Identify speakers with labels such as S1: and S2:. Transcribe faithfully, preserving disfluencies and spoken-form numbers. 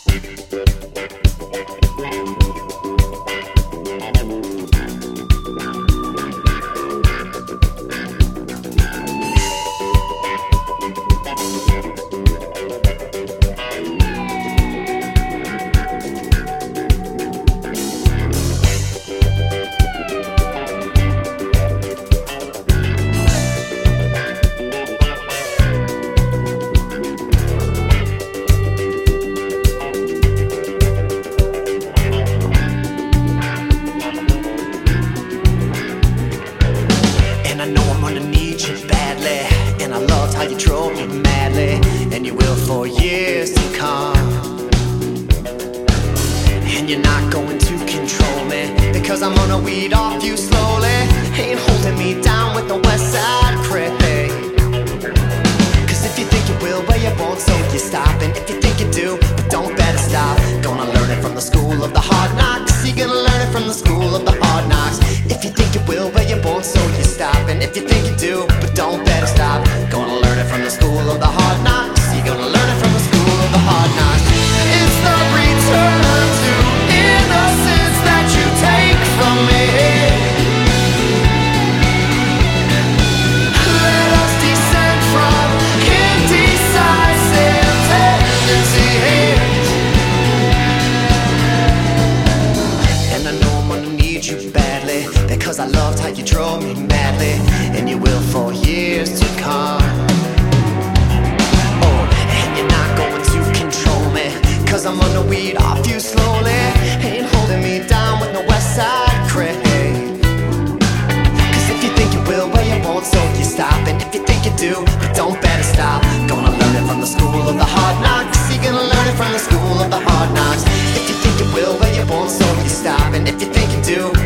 S1: And I know I'm gonna need you badly, and I loved how you drove me madly, and you will for years to come. And you're not going to control me, because I'm gonna weed off you slowly. Ain't holding me down with the west side creep. Cause if you think you will, well you won't, so you're stopping. If you think you do, but don't better stop. Gonna learn it from the school of the hard knocks. You're gonna learn it from the school of the hard knocks. If you think you will, well you won't, so you're stopping. If you think you do, but don't better stop. Gonna learn it from the school of the hard knocks. You're gonna learn it from the school of the hard knocks. It's the return to innocence that you take from me. Let us descend from indecisive tendencies. And I know I'm gonna need you badly, because I loved how you drove me madly, and you will for years to come. Oh, and you're not going to control me, cause I'm gonna weed off you slowly. Ain't holding me down with no west side creep. Cause if you think you will, well you won't, so you're stopping. If you think you do, but don't better stop. Gonna learn it from the school of the hard knocks. You're gonna learn it from the school of the hard knocks. If you think you will, well you won't, so you're stopping. If you think you do,